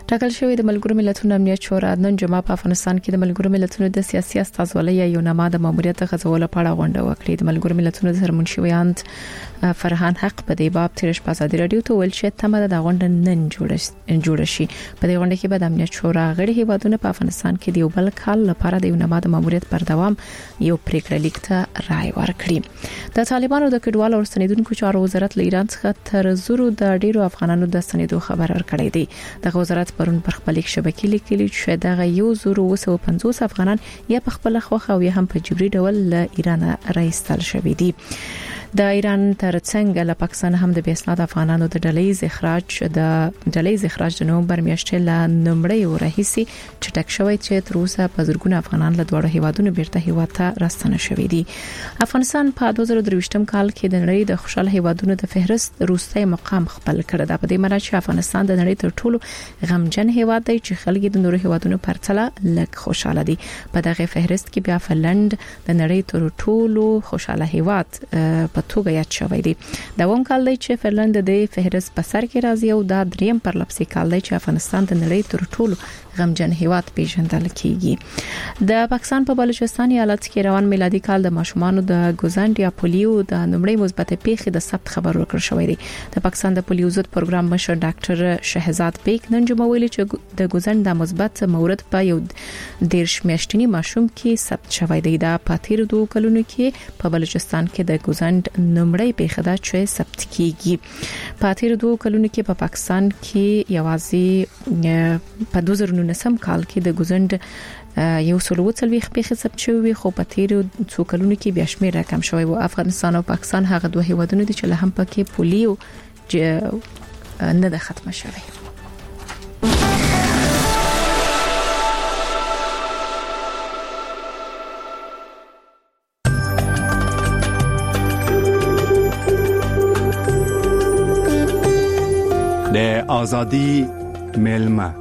ټاکل شوی د ملګرو ملتونو امنیت شورا نن جمعه په افغانستان کې د ملګرو ملتونو د سیاسي استازولۍ یو نامه د ماموریت غځولو په اړه غونډه وکړه. د ملګرو ملتونو د سرمنشیاند فرهان حق په دې باب تیرش په ازادي رادیو ته ویل چې تمه د غونډه نن جوړ شي. په دې غونډه کې به د امنیت شورا غړي هیوادونه په افغانستان کې د یو بل کال لپاره د یو نامه د ماموریت پر دوام یو پریکړه لیک ته رائے ورکړي. د طالبانو د کډوالو او ستنیدونکو چارو وزارت له ایران څخه تر زورو د ډیرو افغانانو د ستنیدو خبر ورکړی دی. د وزارت پرون پر خپل شبکې لیکلي چې دغه 1250 افغانان یا په خپل خوخه او یا هم په جبري ډول له ایران راایستل شوي دي. د ایران ترڅنګ له پاکستان هم د بیاسناد افغانانو د ډلې اخراج د نومبر میاشتې له نومړی ورهیسي چټک شوی چې تر اوسه په زرګونه افغانان له دوه هیوادونو بیرته هیواد ته راستنه شوي دي. افغانستان په 2023م کال کې د نړۍ د خوشاله هیوادونو د فهرست وروستي مقام خپل کړ. دا په دې معنی چې افغانستان د نړۍ تر ټولو غمجن هیواد دی چې خلک د نورو هیوادونو پرتله لږ خوشاله دي. په دغه فهرست کې بیا فنلند د نړۍ تر ټولو خوشاله هیواد په توګه یاد شوی دی. دا ووم کال دی چې فنلند د فهرست په سر کې راځي او دا دریم پرلپسې کال دی چې افغانستان د نړۍ تر ټولو غمجن هیواد پیژندل کیږي. د پاکستان په بلوچستان ایالت کې روان میلادي کال د ماشومانو د ګوزند یا پولیو د نومړی مثبت پیښې د ثبت خبر ورکړ شوی دی. د پاکستان د پولیو ضد پروګرام مشر ډاکټر شهزاد بیگ نن جمعه ویلي چې د ګوزند د مثبت مورد په یو 10 میاشتنی ماشوم کې ثبت شوی دی. دا په تیر 2 کلونو کې په بلوچستان کې د ګوزند نومړی پیښه دا چې ثبت کیږي. په تیر 2 کلونو کې په پاکستان کې یوازې په 2019 کال کې د ګوزند یو سلوت سلوي پیښه ثبت شوی خو په تیر 2 کلونو کې بیا شمېر کم شوی و. افغانستان او پاکستان هغه دوه هیوادونه دي چې له هم پکې پولیو نه ده ختمه شوی. د ازادي ملما.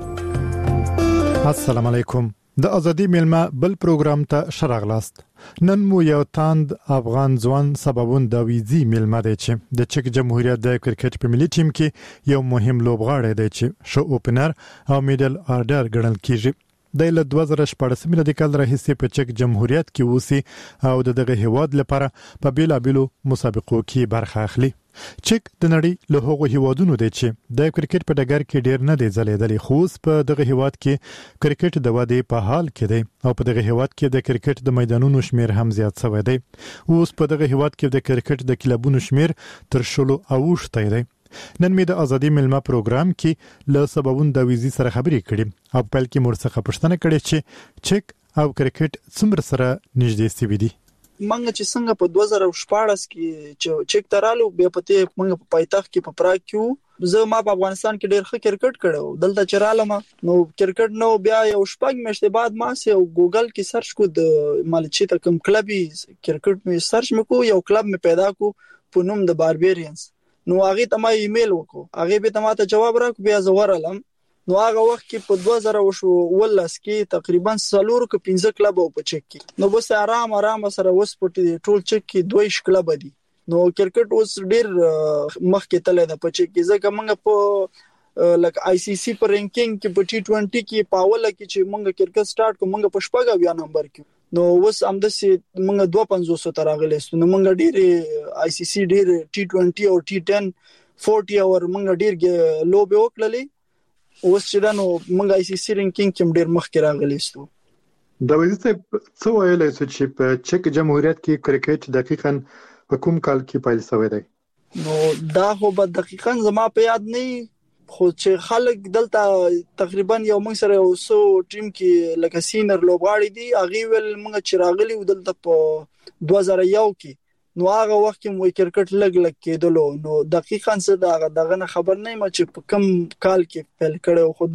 السلام علیکم. د ازادي ملما بل پروګرام ته شراغلاست. نن مو یو تاند افغان ځوان سببون د ویزي ملما دی چې د چک جمهوریت د کرکټ په ملي ټیم کې یو مهم لوبغاړی دی چې شو اوپنر او میډل آرډر ګڼل کیږي. د 2014 میلادي کال راهیسې په چک جمهوریت کې اوسي او دغه هیواد لپاره په بیلابیلو مسابقو کې برخه اخلي. چک د نړۍ له هغو هیوادونو دی چې د کرکټ په ډګر کې ډیر نه دی ځلیدلی خو په دغه هیواد کې کرکټ د ودې په حال کې دی او په دغه هیواد کې د کرکټ د میدانونو شمیر هم زیات شوی دی. اوس په دغه هیواد کې د کرکټ د کلبونو شمیر تر 10 اوښتی دی. نن می د ازادي ملما پروګرام کې له سببون د ویزي سره خبرې کړې او په بلکې مرڅخه پښتنه کړې چې چک او کرکټ څومره سره نږدې سوي دي. منګه چې څنګه په 2014 کې چې چک ترالو بیا پته منګه په پایتخت کې په پراګ کې زه ما په افغانستان کې ډېر ښه کرکټ کړو. دلته چرالم نو کرکټ نو بیا یو شپږ میاشتې بعد ما سه ګوګل کې سرچ کو د مالچی ته کوم کلبي کرکټ می سرچ مکو یو کلب می پیدا کو په نوم د باربیرینز. نو هغه ته ما ایمیل وکړو. هغه به ته جواب راکړ بیا زورالم. نو هغه وخت کې په 2018 کې تقریبا 4-5 کلب په چک کې نو بس آرام سره وسپټي ټول چک کې 2 کلب دي. نو کرکټ اوس ډیر مخکې تللی د په چک کې ځکه موږ په لکه آی سی سی په رینکینګ کې په ټي 20 کې پاوله کې چې موږ کرکټ سٹارټ کوم موږ په شپږ نمبر کې نو اوس هم د سي موږ 250 تر راغلیستو. نو موږ ډیر آی سی سی ډیر ټي 20 او ټي 10 40 اور موږ ډیر لوبه وکړلې. اوس چې نو موږ آی سی سی رینکینګ کې ډیر مخکې راغلیستو. د ویزه څه ویلای چې په چک جمهوریت کې کرکټ دقیقاً په کوم کال کې پیل شوی دی؟ نو دا خو به دقیقاً زما په یاد نه خو چې خلک دلته تقریبا یو موږ سره یو سو ټیم کې لکه سینر لوبغاړي دي هغه ول موږ چې راغلي دلته په 2001 کې نو هغه وخت کې مو کرکټ لګ کېدلو. نو دقیقاً څه دغه خبر نه یم چې په کوم کال کې پیل کړو خو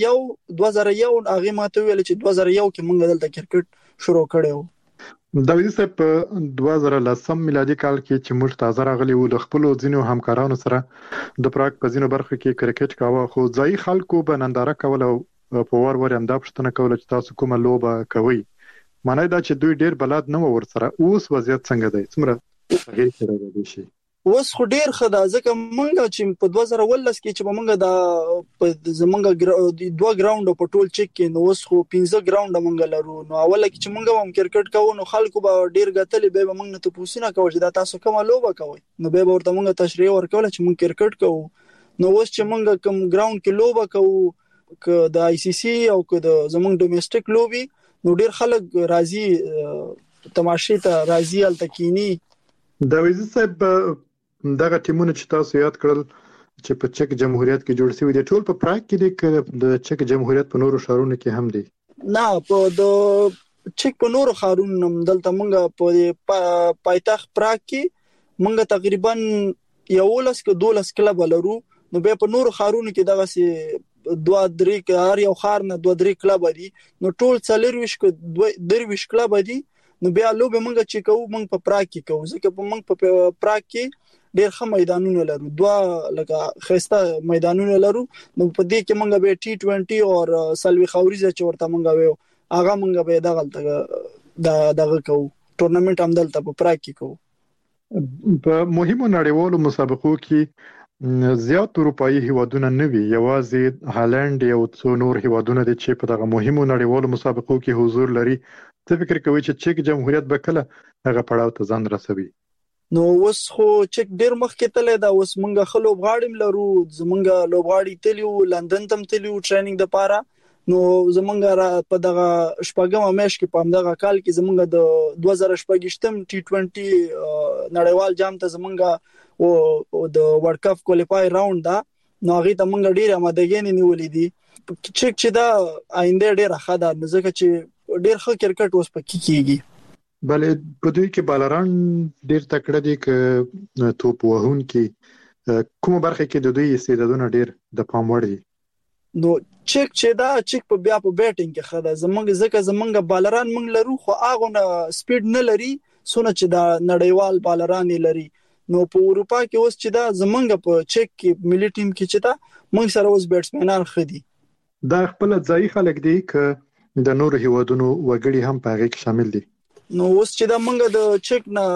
2001 هغه ماته ویل چې 2001 کې موږ دلته کرکټ شروع کړو. د ویزه په 2010 میلادي کال کې چې موږ تازه راغلي وو د خپل ځینو همکارانو سره د پراګ په ځینو برخو کې کرکټ کاوه خو ځای خلکو به ننداره کوله په ور هم دا پښتنه کوله چې تاسو کومه لوبه کوي. معنی دا چې دوی ډیر بلد نه ور سره. اوس وضعیت څنګه دی؟ څومره تغیر کړی دی شي؟ اوس خو ډیر خدا ځکه مونږ چې په 2019 کې چې مونږ د زمونږ 2 ګراوند په ټول چک کې نو اوس خو 15 ګراوند مونږ لرو. نو اوله کې چې مونږ هم کرکټ کوو نو خلکو به ډیر غتلې به مونږ نه ته پوښتنه کوي چې دا تاسو کومه لوبه کوي نو به ورته مونږ تشریح ورکول چې مونږ کرکټ کوو. نو اوس چې مونږ کوم ګراوند کې لوبه کوو ک د آی سی سی او ک د زمونږ ډومېسټک لوبي نو ډیر خلک راځي تماشې ته راځي التکینی. دا ویزه صاحب دغه ټیمونه چې تاسو یاد کړل چې په چک جمهوریت کې جوړ شوی دي ټول په پراګ کې دي د چک جمهوریت په نورو ښارونو کې هم دي؟ نه په د چک په نورو ښارونو هم دلته مونږ په پایتخت پراګ کې مونږ تقریبا 11 که 12 کلب لرو. نو به په نورو ښارونو کې دغه سي 2-3 هر یو ښار نه 2-3 کلب دي نو ټول 40 که 23 کلب دي. نو بیا لوبه مونږ چې کوو مونږ په پراګ کې کوو ځکه په مونږ په پراګ کې ډیر ښه میدانونه لرو 2 لکه خسته میدانونه لرو. نو په دې کې مونږ به T20 او سلوي خوريزه چې ورته مونږ ویو هغه مونږ به دغه کوو ټورنمنت هم دلته په پراګ کې کوو. په مهمو نړیوالو مسابقو کې زیات اروپאי هیوادونه نه وي یوازې هالند یو څو نور هیوادونه دي چې په دغه مهمو نړیوالو مسابقو کې حضور لري. څه فکر کوي چې چک جمهوریت به کله هغه پړاو ته ځان رسوي؟ نو اوس خو چک ډیر مخکې تللی دا اوس مونږ خلو غاړم لرو زمونږ لوبغاړي تلیو لندن تم تلیو ټریننګ د پاره. نو زمونږ په دغه شپږم میاشت کې په دغه کال کې زمونږ د 2018 T20 نړیوال جام ته زمونږ او د ورلد کپ کوالیفای راوند دا نو هغه ته مونږ ډیر آمادګي نیولې دي. چک چې دا آینده ډیر ښه ده ځکه چې ډیر ښه کرکټ اوس پکې کیږي. بلې په دوی کې بالران ډیر تکړه دي ک توپ وهون کې کومه برخه کې د دوی استعدادونه ډیر د پام وړ دي؟ نو چک چې دا چک په بیا په بیټینګ کې خدا زمونږ ځکه زمونږ بالران مونږ لرو خو هغه نه سپیډ نه لري سونه چې دا نړیوال بالران لري. نو په اروپا کې اوس چې دا زمونږ په چک کې ملي ټیم کې چې دا مونږ سره اوس بیټسمنان خدي دا خپل ځای خلک دي ک د نور هیوادونو وګړي هم په هغه کې شامل دي. نو اوس چې دا مونږ د چک نه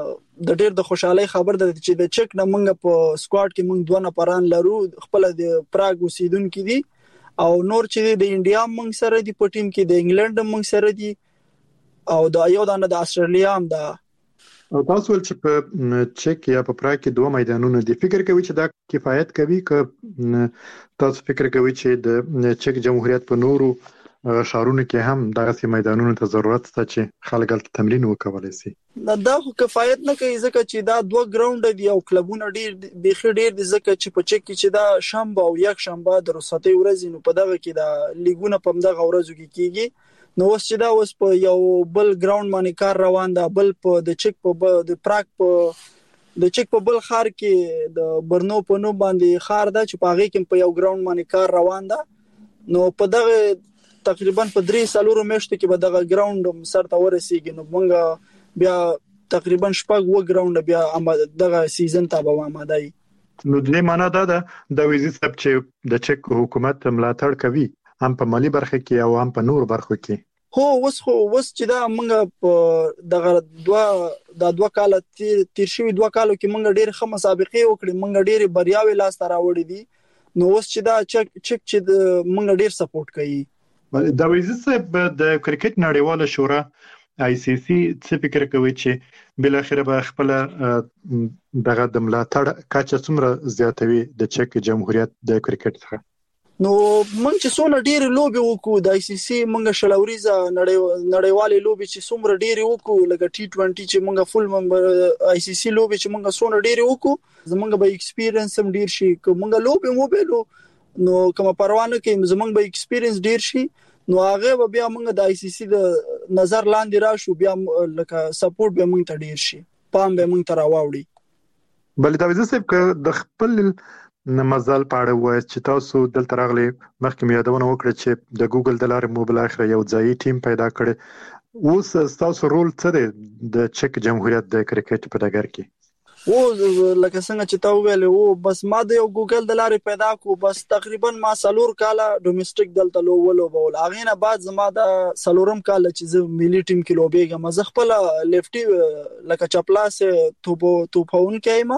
د ډېر د خوشحالي خبر ده چې د چک نه مونږ په سکواډ کې مونږ 2 نفران لرو خپل د پراګ اوسیدونکو دي او نور چې د انډیا مونږ سره دي په ټیم کې د انګلند مونږ سره دي او د یو دانه د استرالیا هم ده. او تاسو چې په چک یا په پراګ کې 2 میدانونه دي فکر کوي چې دا کفایت کوي ک تاسو فکر کوي چې د چک جمهوریت په نورو ښارونو کې هم دغه میدانونو ته ضرورت شته چې خلک هلته تمرین وکولای شي؟ دا خو کفایت نه کوي ځکه چې دا 2 ګراوند دي او کلبونه ډیر بخیر ډیر دي ځکه چې په چک کې چې دا شنبه او یک شنبه د رخصتۍ ورځې نو په دغه کې دا لیګونه په دغه ورځو کې کیږي. نو اوس چې دا اوس په یو بل ګراوند باندې کار روان ده بل په د چک په د پراګ په د چک په بل خار کې د برنو په نو باندې خار ده چې په هغه کې په یو ګراوند باندې کار روان ده. نو په دغه تقریبا په 3-4 میاشتو کې به دغه ګراوند سر ته ورسیږي. نو موږ بیا تقریبا 6 ګراوند بیا دغه سیزن ته به آماده یو. نو د معنا دا ده د ویزې سب چې د چک حکومت ملاتړ کوي هم په مالی برخه کې او هم په نور برخو کې. هو اوس چې دا موږ په دغه 2 کال تیر شوی 2 کالو کې موږ ډېر ښه مسابقې وکړې موږ ډېر بریاوي لاس ته راوړې دي. نو اوس چې دا چک چې موږ ډېر سپورټ کوي. دا ویزه صاحب د کرکټ نړیواله شورا آی سی سی څه فکر کوي چې بل اخر به خپل دغه د ملاتړ کچه څومره زیاتوي د چک جمهوریت د کرکټ څخه؟ نو موږ چې څونه ډېر لوبي وکړو د آی سی سی موږ شلوريزه نړیوالې لوبي چې څومره ډېر وکړو لکه T20 چې موږ فول ممبر آی سی سی لوبي چې موږ څونه ډېر وکړو زموږ به ایکسپیرینس هم ډېر شي که موږ لوبي موبایلو نو کوم پروانه کې زموږ به ایکسپیرینس ډېر شي نو هغه بیا موږ د آی سی سی د نظر لاندې راشو بیا لکه سپورټ به موږ ته ډیر شي پام به موږ ته راوړي. بل دا وځي چې د خپل مزل پاړه وای چې تاسو دلته راغلي مخکې مې یادونه وکړه چې د ګوګل د لارې موبایل اخر یو ځای ټیم پیدا کړي اوس تاسو رول څه دی د چک جمهوریت د کرکټ په ډګر کې؟ او لکه څنګه چې تا ویل او بس ما د یو ګوګل د لارې پیدا کو بس تقریبا ما 4 کاله ډومېسټک دلته لوولو بول اغه نه بعد زما د 4 کاله چې زه ملي ټیم کې لوبېږم زه خپل لیفټي لکه چپلاس توپون کېما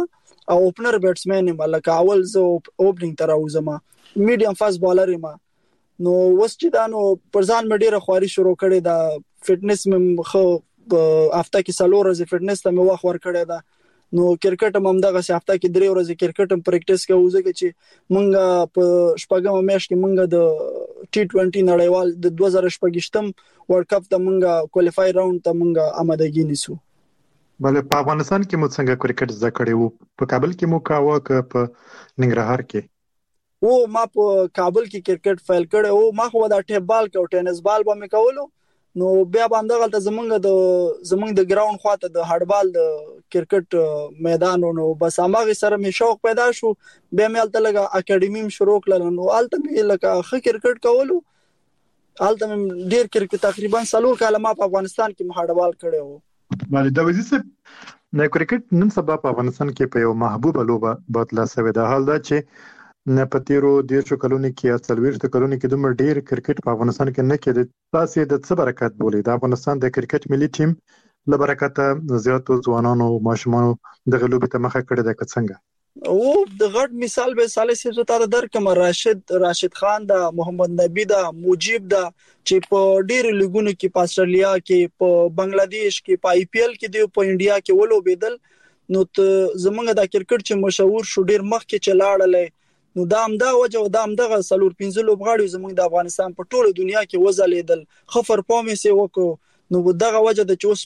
او اوپنر بیټسمن یم، لکه اول زه اوپننګ ته راوځم، میډیم فاست بالر یم. نو وس چې دا نو پر ځان مې ډیره خواري شروع کړې ده، فټنس مې خو هفته کې 4 ورځې فټنس ته مې وخت ورکړی ده. نو کرکټ هم دغه هفته کې 3 ورځې کرکټ هم پریکټیس کوو، ځکه چې مونږ په شپږم میاشت کې مونږ د T20 نړیوال د 2026م ورلد کپ ته مونږ کوالیفای راوند ته مونږ آمادګي نیسو. بل په افغانستان کې مو څنګه کرکټ زده کړی وو؟ په کابل کې مو کاوه که په ننګرهار کې؟ او ما په کابل کې کرکټ فایل کړی او ما خو دا ټیپ بال او ټینس بال به مې کولو. نو بیا باندې غلطه زمونږ د ګراوند خواته د هډبال د کرکټ میدان نو بس هغه سره مې شوق پیدا شو. بیا مې الته لګه اکیډمي شروع کړل، نو الته مې لکه خ کرکټ کولو. الته مې ډیر کرکټ تقریبا 4 کاله ما په افغانستان کې هډبال کړی وو. بله د وزې د کرکټ نن سبا په افغانستان کې په یو محبوبه لوبه بدله شوې ده. حال دا چې نه پتیرو 10 کلونو کې یا 40 کلونو کې دومره ډیر کرکټ په افغانستان کې نه کېده. تاسو د څه برکت بولي د افغانستان د کرکټ ملي ټیم له برکته زیاتو ځوانانو ماشومانو د غلوبې ته مخه کړې ده که څنګه؟ او د غټ مثال به صالح صاحب ته درکم، راشد خان دا، محمد نبی دا، مجيب دا، چې په ډیر لیګونو کې په استرالیا کې، په بنگلاديش کې، په IPL کې دی، په انډیا کې ولوبېدل. نو زمونږ د کرکټ چې مشهور شو ډیر مخ کې چلاړلې. نو دا همدا وجه او دا همدغه 4-5 لوبغاړي زموږ د افغانستان په ټوله دنیا کې وځلیدل، خفر پامې سي وکړو. نو دغه وجه د چوس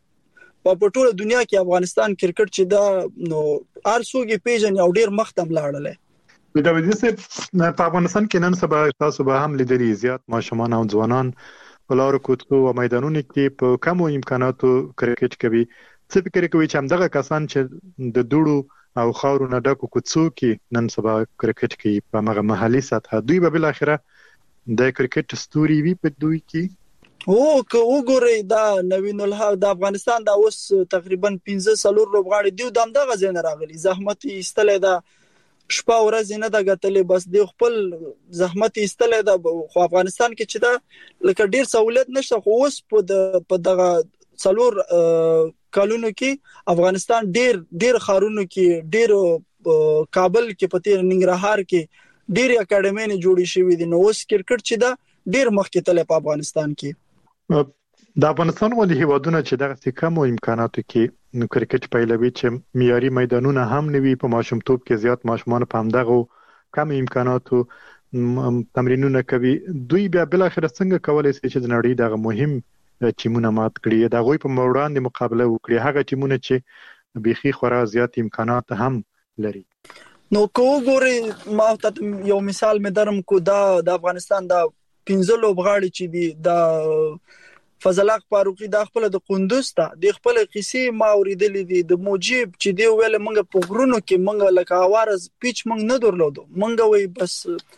په ټوله دنیا کې افغانستان کرکټ چې دا نو ارسوګي پیژن یو ډیر مختم لاړل. د وزې په افغانستان کې نن سبا تاسو به هم لیدلي زیات ماشومان او ځوانان په لارو کوڅو او میدانونو کې په کمو امکاناتو کرکټ کوي. څه فکر کوي چې همدغه کسان چې د دوړو او خاورو نه ډکو کوڅو کې نن سبا کرکټ کوي په هغه محلي سطح، دوی به بل اخره د کرکټ ستوري وي په دوی کې؟ او که وګورئ دا نوین الحق د افغانستان دا اوس تقریبا 15 لوبغاړي دی د همدغه ځای نه راغلي، زحمت ایستلې ده، شپه ورځ نه ده ګټلې، بس دی خپل زحمت ایستلې ده. خو افغانستان کې چې دا لکه ډیر سہولت نشته، خو اوس په دغه 4 کالونو کې افغانستان ډیر خارونو کې، ډیر کابل کې، په تیر ننګرهار کې ډیر اکیډمي نه جوړې شوې دي. نو اوس کرکټ چې دا ډیر مخکې تللی په افغانستان کې. د افغانستان ولې هیوادونه چې دغه کمو امکاناتو کې کرکټ پیلوي چې معیاري میدانونه هم نوي، په ماشومتوب کې زیات ماشومان په همدغه کم امکاناتو تمرینونه کوي، دوی بیا بل اخر څنګه کولای شي چې د نړۍ دغه مهم ټیمونه مات کړي، د غوي په وړاندې مقابله وکړي، هغه ټیمونه چې بيخي خورا زیات امکانات هم لري؟ نو کو ګوري ما ته یو مثال مې درم کو، دا د افغانستان دا 15 لوبغاړي چې دي، دا فضل حق فاروقي دا خپل د قندوز ته د خپل قصې ما اوریدلې دي، د مجيب چې دی ویل منګه په غرونو کې منګه لکه اوارز پیچ منګ نه درلودو، منګه وي بس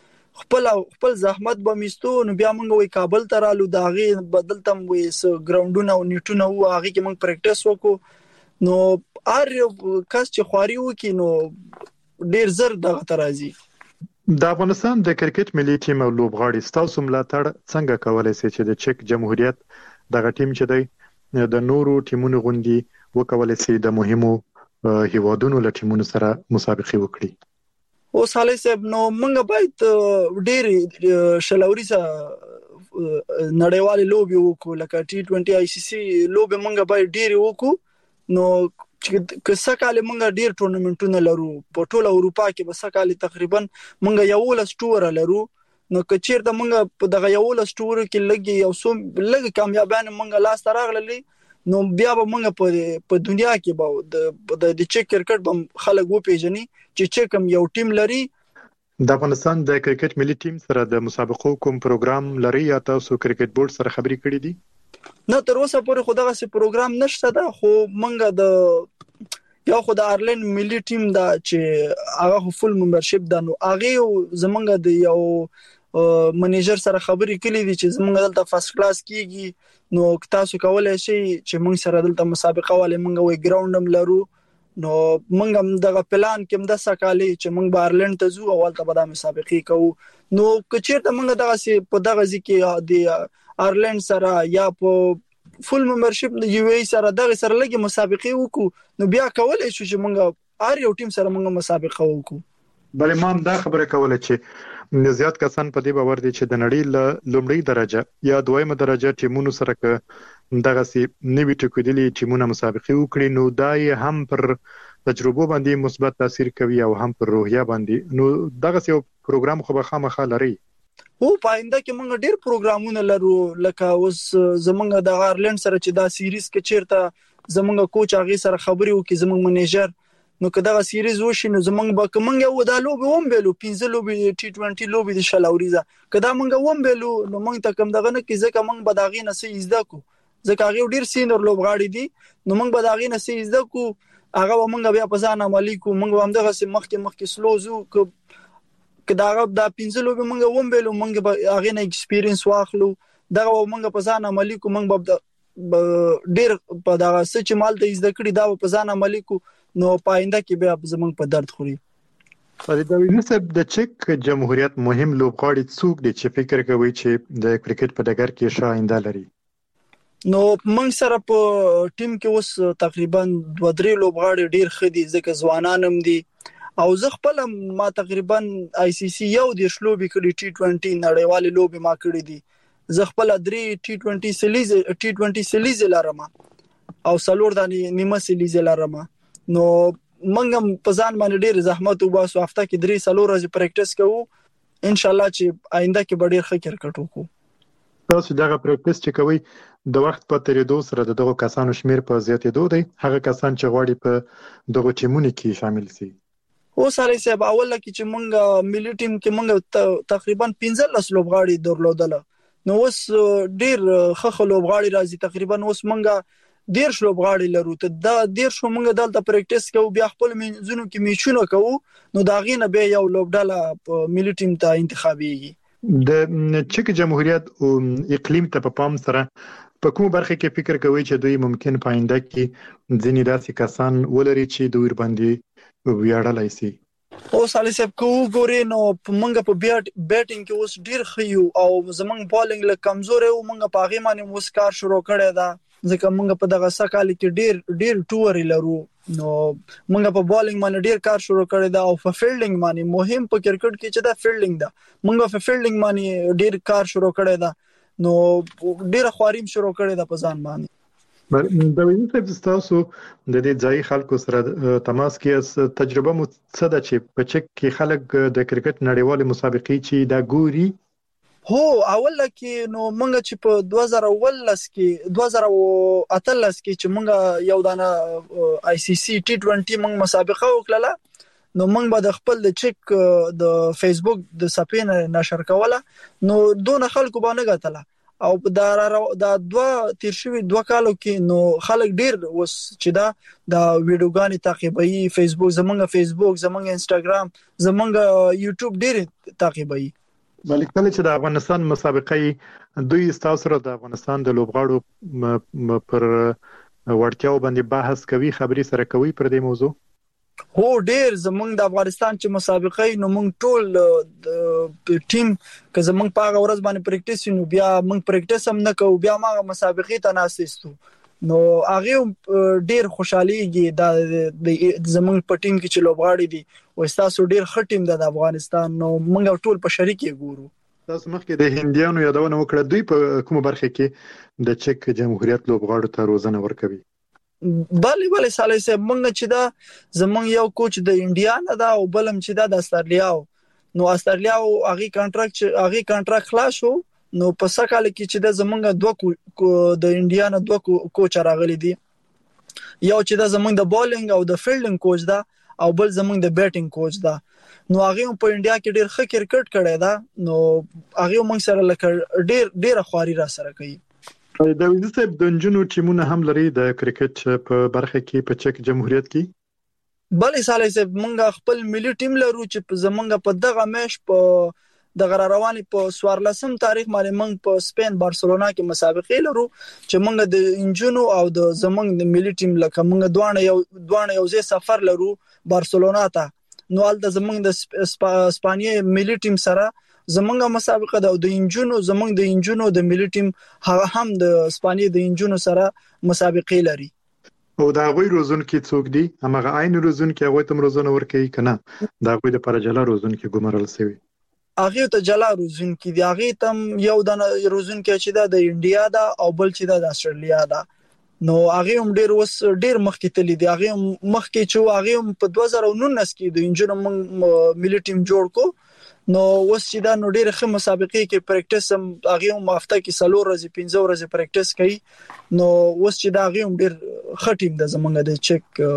خپل زحمت به میستو. نو بیا موږ وی کابل ته رالو، دا غي بدلتم وي ګراوندونه او نیټونه وو، هغه کې موږ پریکټیس وکړو. نو ار کس چې خواري وکي نو ډیر زر دغه ترازی. د افغانستان د کرکټ ملي ټیم او لوبغاړي ستاسو ملاتړ څنګه کولای شي چې د چک جمهوریت دغه ټیم چې دی د نورو ټیمونو غوندي وکولای شي د مهمو هیوادونو له ټیمونو سره مسابقه وکړي؟ او صالح صاحب نو موږ باید ډېر شلوري سره نړیوال لوبي وکړو، لکه T20 ICC لوبي موږ باید ډېر وکړو. نو که سکهاله موږ ډېر ټورنمنټونه لرو په ټوله اروپا کې، به سکهاله تقریبا موږ یو لستور لرو. نو کچیر د موږ په دغه یو لستور کې لګي یو سوم لګ کامیابانه موږ لاس راغلي، نو بیا به موږ په دنیا کې به د چک کرکټ به خلک و پیژني چې چکم یو ټیم لري. د افغانستان د کرکټ ملي ټیم سره د مسابقو کوم پروګرام لري یا تاسو کرکټ بورډ سره خبرې کړې دي؟ نه تر اوسه پورې خو دغه پروګرام نشته ده، خو موږ د یو خو د آیرلند ملي ټیم دا چې هغه فول ممبرشپ ده، نو هغه زمونږ د یو منیجر سره خبرې کړې دي چې زمونږ دلته فرست کلاس کیږي، نو تاسو کولای شئ چې موږ سره دلته مسابقه والے موږ وی ګراوندم لرو. نو موږ هم دغه پلان کې د سکهاله چې موږ بارلند ته ځو او ولته به د مسابقه کوو. نو کچیرته موږ دغه په دغه ځکه د آیرلند سره یا په فول ممبرشپ د یو ای سره دغه سره لګي مسابقه وکړو، نو بیا کولای شو چې موږ هر یو ټیم سره موږ مسابقه وکړو. بلې ما هم دا خبره کوله چې زیات کسان په دې باور دي چې د نړۍ له لومړۍ درجه یا دویمه درجه ټیمونو سره که دغه سي نوي ټکودلي ټیمونه مسابقه وکړي نو دا یې هم پر تجربه باندې مثبت تاثیر کوي او هم پر روحیه باندې. نو دغه یو پروګرام خو به خامخا لري. پاینده کې موږ ډېر پروګرامونه لرو، لکه اوس زمونږ د آیرلند سره چې دا سیریز کې چیرته زمونږ کوچ هغه سره خبرې وکړي زمونږ منیجر، نو که دا سیریز وشي نو زمونږ یو د لوبي هم بیلو 15 لوبي T20 لوبي د شلاوريزه که دا موږ هم بیلو نو موږ ته کوم دغه نه کې ځکه موږ به داغې نه سي زده کو، ځکه هغه ډیر سینر لوبغاړي دي نو موږ به داغې نه سي زده کو، هغه موږ بیا په ځان عملي کو، موږ هم دغه مخکې سلوزو که دا 15 لوبي موږ هم بیلو موږ به هغه نه ایکسپیرینس واخلو، دغه موږ په ځان عملي کو، موږ به ډیر په دغه سچ مال ته زده کړی دا په ځان عملي کو، نو پاینده کې بیا زمونږ په درد خوري. فرید صاحب د چک جمهوریت مهم لوبغاړي څوک دي چې فکر کوي چې د کرکټ په ډګر کې ښه آینده لري؟ نو موږ سره په ټیم کې اوس تقریبا 2-3 لوبغاړي ډیر ښه دي ځکه ځوانان هم دي او زه خپل ما تقریبا ICC یو د شلوبي کړي T20 نړیوال لوبي ما کړی دي، زه خپل 3 T20 سیلیز لرم او سلور د نیمه سیلیز لرم، نو منګم په ځان باندې ډیر زحمت وباسو، هفته کې 3 ورځې پریکټیس کوو، ان شاء الله چې آینده کې به ډیر ښه کرکټ وکړو. تاسو دغه پریکټیس چې کوي د وخت په تیریدو سره دغه کسانو شمیر په زیاتېدو دی، هغه کسان چې غواړي په دغه ټیمونو کې شامل شي. اوس علي صاحب اوله کې چې مونږ ملي ټیم کې مونږ تقریبا 15 لوبغاړي درلودل، نو اوس ډیر ښه لوبغاړي راځي، تقریبا اوس مونږ 10 لوبغاړي لرو، ته دا 10 مونږ دلته پریکټیس کوو، بیا خپل منځونو کې میچونه کوو، نو دا غینه به یو لوبډاله ملي ټیم ته انتخابيږي. د چک جمهوریت او اقلیم ته په پام سره په کوم برخه کې فکر کوي چې دوی ممکن پاینده کې ځینې داسې کسان ولري چې دوی باندې ویاړلای شي؟ اوس علي صاحب کو ګوري نو مونږ په بیټینګ کې اوس ډیر خيو او زمونږ بالینګ له کمزوري او مونږ په هغه باندې اوس کار شروع کړی دا، ځکه مونږ په دغه سکهال کې ډیر ټور لرو، نو مونږ په بالینګ باندې ډیر کار شروع کړی دا او په فیلډینګ باندې مهم په کرکټ کې چې دا فیلډینګ ده، مونږ په فیلډینګ باندې ډیر کار شروع کړی دا، نو ډیر خواریم شروع کړی دا په ځان باندې. د ویني صاحب تاسو د دې ځای خلکو سره تماس کې تجربه مو څه ده چې په چک کې خلک د کرکټ نړیوالې مسابقې چې دا ګوري؟ هو اوله کې نو مونږ چې په 2018 کې چې مونږ یو دانه ICC T20 مونږ مسابقه وکړه، نو مونږ به د خپل د چک د فیسبوک د صفحې نشر کوله، نو دون خلکو باندې غتله او دا تیر شوی 2 کالو کې نو خلک ډیر وس چې دا د ویډیوګانی تعقیبوي، فیسبوک زمونږ انستګرام زمونږ یوټیوب ډیر تعقیبوي. بلکې کله چې د افغانستان مسابقې دوی تاسو سره د افغانستان د لوبغاړو پر وړتیاو باندې بحث کوي، خبري سره کوي پر دې موضوع؟ هو ډیر زمونږ د افغانستان چې مسابقې نو مونږ ټول ټیم که زمونږ په هغه ورځ باندې پریکټیس نو بیا مونږ پریکټیس هم نه کوو، بیا ما مسابقې ته ناسېستو، نو هغه ډیر خوشاليږي د زمونږ په ټیم کې چې لوبغاړي دي او تاسو ډیر ښه ټیم د افغانستان، نو مونږ ټول په شریک ګورو. تاسو مخکې د هندیانو یادونه وکړه، دوی په کومه برخه کې د چک جمهوریت لوبغاړو ته روزنه ورکوي؟ بله سالي صاحب مونږ چې دا زمونږ یو کوچ د انډیا نه دا او بلم چې دا د استرالیا، نو استرالیا هغه کانټراکټ خلاص شو، نو په سکهال کې چې د زمونږ د انډیا نه 2 کوچ راغلي دي، یو چې د زمونږ د بالینګ او د فیلډینګ کوچ دا او بل زمونږ د بیټینګ کوچ دا، نو هغه په انډیا کې ډیر ښه کرکټ کړی دا، نو هغه موږ سره لکه ډیر خواري را سره کوي. د ویني صاحب د نجونو ټیمونه هم لري د کرکټ په برخه کې په چک جمهوریت کې؟ بلې سالي صاحب مونږ خپل ملي ټیم لرو چې زمونږ په دغه میش په د رواني په 14 تاریخ باندې مونږ په سپین بارسلونا کې مسابقې لرو چې مونږ د انجونو او د زمونږ د ملي ټیم لکه مونږ دوه یو ځای سفر لرو بارسلونا ته، نو ال د زمونږ د اسپانیا ملي ټیم سره زمونږه مسابقه ده او د انجونو زمونږ د انجونو د ملي ټیم هغه هم د اسپانیا د انجونو سره مسابقې لري. او دا غوي روزونکي څوک دي هغه عین روزونکي هغه تم روزنه ورکوي کنه دا غوي د پرجلا روزونکي ګمرل سوي هغه ته جلا روزونکي دي هغه تم یو د روزونکي چې د انډیا دا او بل چې د استرالیا دا نو هغه هم ډیر مخکې تللی دی هغه مخکې چې هغه په 2019 کې د انجن ملي ټیم جوړ کو نو اوس چې دا نو ډېر ښه مسابقې کې پریکټیس هم هغه هم هفته کې 4 ورځې 15 ورځې پریکټیس کوي نو اوس چې دا هغه هم ډېر ښه ټیم د زمونږ د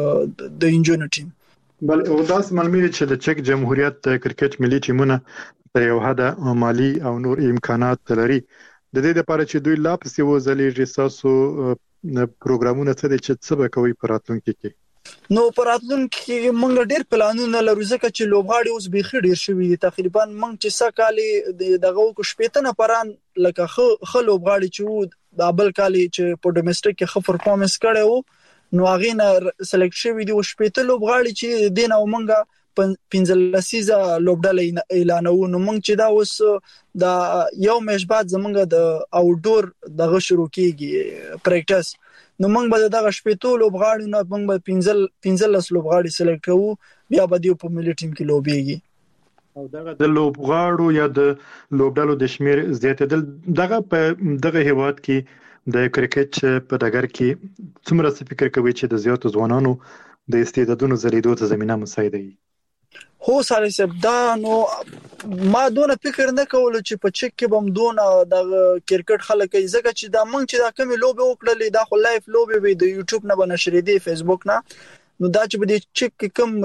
چک د انجن ټیم بل او داس معلومات چې د چک جمهوریت کرکټ ملي ټیمونه تر یو حد مالی او نور امکانات لري د دې لپاره چې دوی لا پسې وځلې رساسو پروګرامونه څه دي چې څه به کوي په راتلونکي کې نو پراتلونکي موږ ډېر پلانونه لرو ځکه چې لوبغاړي اوس بيخي ډېر شوي تقریبا موږ چې سکالي دغه کو شپېتنه پران لکه خو لوبغاړي چې د بل کالي چې په ډومېسټک کې خو پرفورمنس کړي نو هغه نه سلیکټ شوی دی او شپېته لوبغاړي چې دین او موږ 15 لسیزه لوبډله اعلانو نو موږ چې دا اوس د یو میش بعد زمونږ د اوټډور دغه شروع کیږي پریکټیس نو موږ به دغه شپېتو لوبغاړي نه موږ به 15 لوبغاړي سلیکټ کوو بیا به دی په ملي ټیم کې لوبيږي او دغه د لوبغاړو یا د لوبډلو د شمیر زیاتېدل دغه په دغه هیواد کې د کرکټ په ډګر کې څومره فکر کوي چې د زیاتو ځوانانو د استعدادونو زریدو ته زمينه مساعده وي هو ساري صاحب دا نو ما دونه فکر نه کول چې په چک کې بم دونه د کرکټ خلک ځکه چې دا مونږ چې دا کمی لوبه وکړلې دا خو لایف لوبه وي د یوټیوب نه بنشر دي فیسبوک نه نو دا چې په دې چک کې کم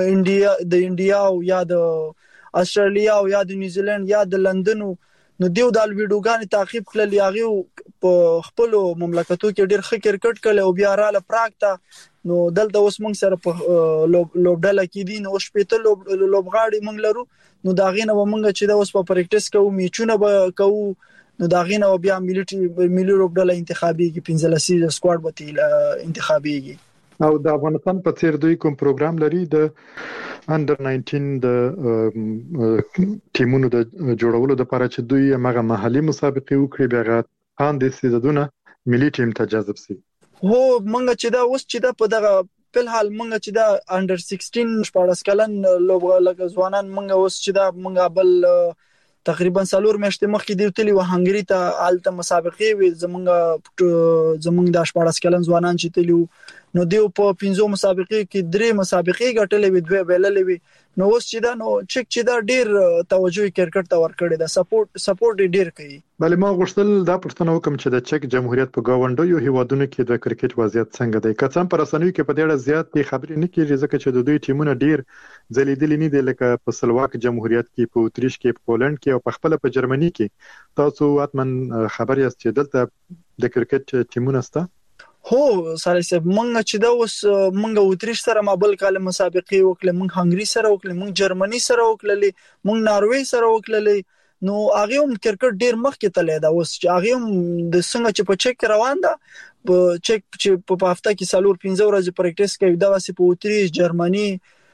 انډیا او یا د استرالیا او یا د نیوزیلند یا د لندن نو دیو د ویډیوګان تعقیب کړل یاغي په خپل مملکتو کې ډېر ښه کرکټ کړي او بیا رااله پراکټه نو دلته اوس موږ سره په لوبډله کې دي نو شپېته لوبغاړي موږ لرو نو دا غینه موږ چې دا اوس په پریکټیس کوو میچونه به کوو نو دا غینه بیا ملي لوبډله انتخابي کې 15 سیزه سکواډ به انتخابيږي او د افغانستان په څیر دوی کوم پروګرام لري د انډر 19 د ټیمونو د جوړولو لپاره چې دوی هغه محلي مسابقې وکړي بیا اند سیزونه ملي ټیم ته جذب شي هو مونږ چې دا اوس چې دا په دغه په حال مونږ چې دا انډر 16 14 کلن لوبغاړي ځوانان مونږ اوس چې دا مونږ بل تقریبا 4 میاشتې مخکې دی تللی و هنګری ته آلته مسابقې وي زمونږ د 14 کلن ځوانان چې تللی نو دیو په 15 مسابقې کې 3 مسابقې ګټلې وي 2 بیللې وي نو اوس چې دا نو چک چې دا ډیر توجه کرکټ ته ورکړي دا سپورټ ډیر کوي بل ما غوښتل دا پښتنه وکم چې د چک جمهوریت په گاونډیو هیوادونو کې د کرکټ وضعیت څنګه دی کڅم پر رسنیو کې په ډېر زیات خبرې نه کیږي ځکه چې د دوی ټیمونه ډیر ځلیدل نه دي لکه په سلواک جمهوریت کې په اتریش کې په پولند کې او په خپل په جرمني کې تاسو اتمن خبر یاست چې دلته د کرکټ ټیمونه سته هو ساري صاحب مونږ چې دا اوس مونږ اتریش سره مابل کال مسابقې وکړې مونږ هنګری سره وکړې مونږ جرمني سره وکړلې مونږ ناروې سره وکړلې نو هغه هم کرکټ ډیر مخکې تللی دا اوس چې هغه هم د څنګه چې په چک روان ده په چک چې په هفته کې 4-15 ورځې پریکټیس کوي دا واسي په اتریش جرمني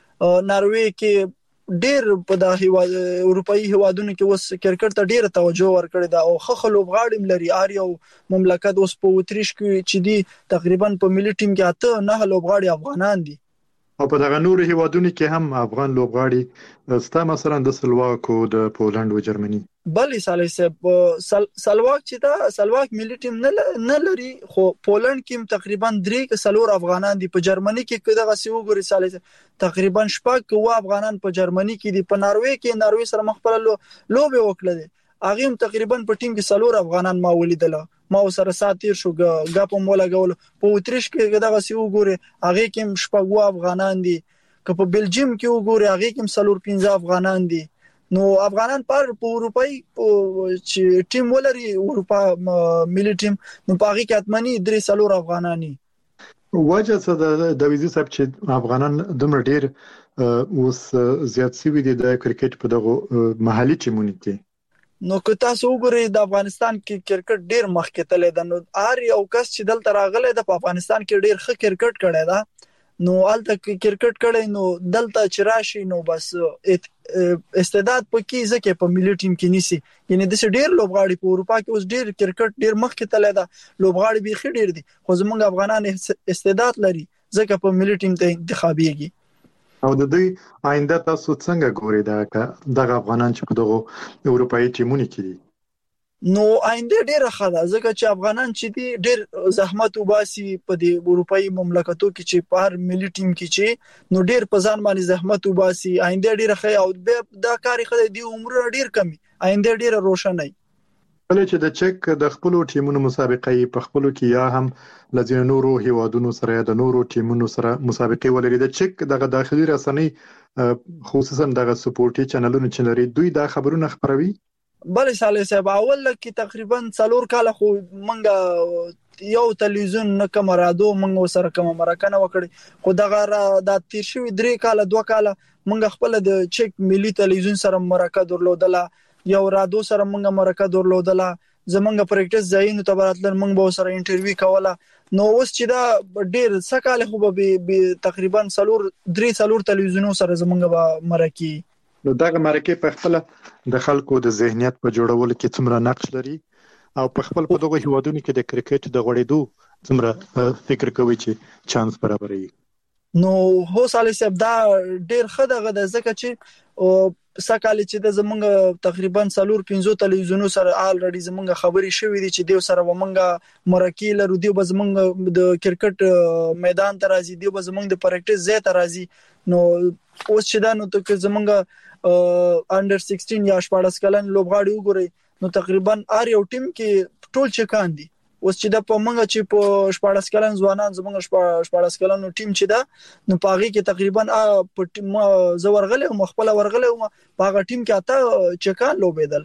ناروې کې ډیر په د هیواد اروپאי هیوادونو کې اوس کرکټ ته ډیره توجه ورکړې ده او خخ لوبغاړي لري اریو مملکت اوس په اتریش کې چې دي تقریبا په ملي ټیم کې اته نه لوبغاړي افغانان دي او په دغه نور هیوادونو کې هم افغان لوبغاړي ستا مثلا د سلواک او د پولند او جرمني بلې سالي صاحب سلواک چې دا سلواک ملي ټیم نه لري خو پولند کې تقریبا 3 افغانان دي په جرمني کې دغه سی وګوري سالي تقریبا 6 افغانان په جرمني کې دي په ناروې سره مخبره لوبه وکړه هغه هم تقریبا په ټیم کې 4 افغانان ما ولیدل ما سره ساتیر شو غاپم ولا غول په اتریش کې دغه سی وګوري هغه کې 6 افغانان دي که په بلجیم کې وګوري هغه کې 15 افغانان دي نو افغانان پر په اروپאי چې ټیم ولري اروپا ملي ټیم نو په هغه کې اتمنی 3 افغانانی وجه څه د ویزي صاحب چې افغانان دومره ډیر اوس زیات سوي دي د کرکټ په دغه محلي ټیمونو کې نو که تاسو وګورئ د افغانستان کې کرکټ ډیر مخکې تللی ده نو هر یو کس چې دلته راغلی د افغانستان کې ډیر ښه کرکټ کړی ده نو الته کرکټ کړی نو دلته چې راشي نو بس استعداد پکې ځکه په ملي ټیم کې نيسي یعنی د ډیر لوبغاړي په اروپا کې اوس ډیر کرکټ ډیر مخکې تللی ده لوبغاړي به ډیر دي خو زمونږ افغانان استعداد لري ځکه په ملي ټیم ته انتخابيږي. او د دې آینده تاسو څنګه ګورئ دغه افغانان چې په دغه اروپאי ټیمونو کې دي؟ نو آینده ډیره ښه ده ځکه چې افغانان چې دي ډیر زحمت وباسي په دې اروپאי مملکتو کې چې په هر ملي ټیم کې چې نو ډیر په ځان باندې زحمت وباسي آینده ډیره ښه او دا کاری خدای دی عمر ډیر کمی آینده ډیره روښانه. کله چې د چک د خپل ټیمونو مسابقې په خپل کې یا هم لزین نورو هیوادونو سره د نورو ټیمونو سره مسابقې ولري د چک دغه داخلي رسنۍ خصوصا دغه سپورټي چینلونو چې لري دوی دا خبرونه خبروي. بله صالح صاحب اول کې تقریبا 4 کال خو منګه یو تلویزیون نه کوم رادیو منګه سره کوم مرکه وکړي خو دغه د تیر شوی 3 کال 2 کال منګه خپل د چک ملي تلویزیون سره مرکه درلودله یو رادیو سره منګه مرکه درلودله زمونږ پریکټیس ځایونو ته براتل منګه به سره انټرویو کوله نو اوس چې دا ډیر سکاله خو به تقریبا 3 تلویزیونونو سره زمونږ به مرکه نو دغه مرکه په خپل د خلکو د ذهنیت په جوړولو کې څومره نقش لري او په خپل په دغه هیوادونو کې د کرکټ د غوړېدو څومره فکر کوي چې چانس برابري. نو هو صالح صاحب دا ډیر خدغه د ځکه چې سکاله چې د زمونږ تقریبا 4-5 تلویزیونونو سره الریډي زمونږ خبري شوې دي چې دیو سره ومنګه مرکه لرو دی به زمونږ د کرکټ میدان ته راځي دی به زمونږ د پریکټیس ځای ته راځي نو اوس چې دا نو ته زمونږ انډر 16 یا 14 کلن لوبغاړي وګوري نو تقریبا ار یو ټیم کې ټول چکان دي اوس چې دا په منګه چې په 14 کلن ځوانان زمونږ 14 کلن ټیم چې دا نو پاغي کې تقریبا په ټیم زورغله او مخبل ورغله او پاغه ټیم کې اته چکان لوبېدل.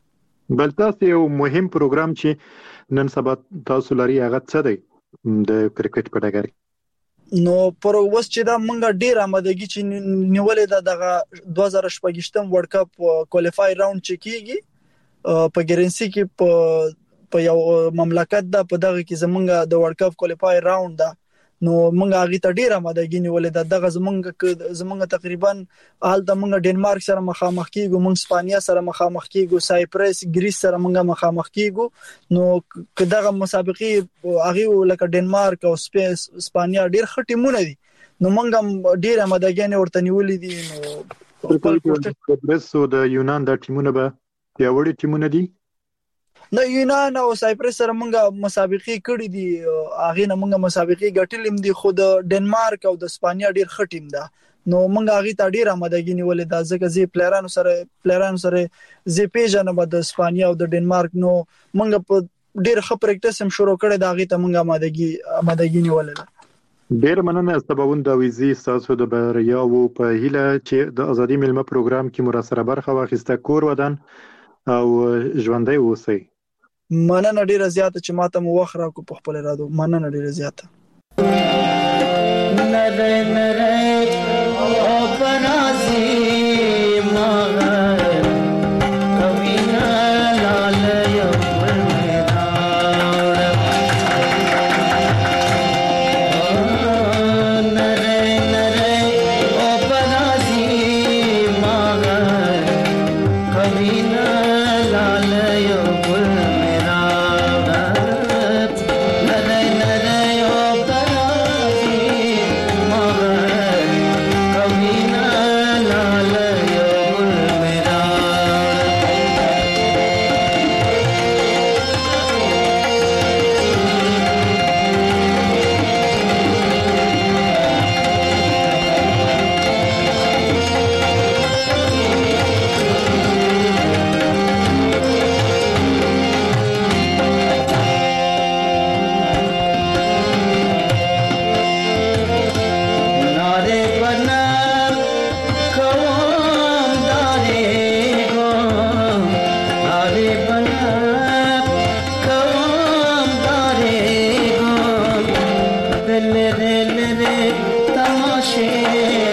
بل تاسو یو مهم پروګرام چې نن سبا تاسو لري هغه څه دی د کرکټ په ډګر نو پر اوس چې دا منګه ډیر آمادګي چې نیولې ده دغه 2018 ورلد کپ کوالیفای راوند چې کیږي په ګرنسي کې په یو مملکت ده په دغه کې زمونږ د ورلد کپ کوالیفای راوند ده نو منګه هغه ته ډیر آمادګي نیولې ده دغه زمونږ تقریبا حال د منګه ډنمارک سره مخامخ کیږو منګ اسپانیا سره مخامخ کیږو سایپرس ګریس سره منګه مخامخ کیږو نو دغه مسابقې هغه لکه ډنمارک او اسپانیا ډیر خټیمونه دي نو منګه ډیر آمادګي ورته نیولې دي نو پرسو د یونان د ټیمونه به پیاوړي ټیمونه دي نو یونان او سایپرس سره مونږه مسابقې کړې دي هغه نه مونږه مسابقې ګټلې دي خو د ډنمارک او د اسپانیا ډیر ښه ټیم ده نو مونږه هغه ته ډیر آمادګي نیولې ده ځکه زی پلیرانو سره زی پیژنه به د اسپانیا او د ډنمارک نو مونږه په ډیر ښه پریکټیس هم شروع کړې ده هغه ته مونږه آمادګي نیولې ده. ډیر مننه سباوند داویزی تاسو د بریا او په هیله چې د ازادي ملمه پروګرام کې مراسله برخه واخیسته کور ودان او ژوندۍ اوسئ. مننه ډیره زیاته چې ماته مو وخت راکو په خپل رادو مننه ډیره زیاته. तमाशे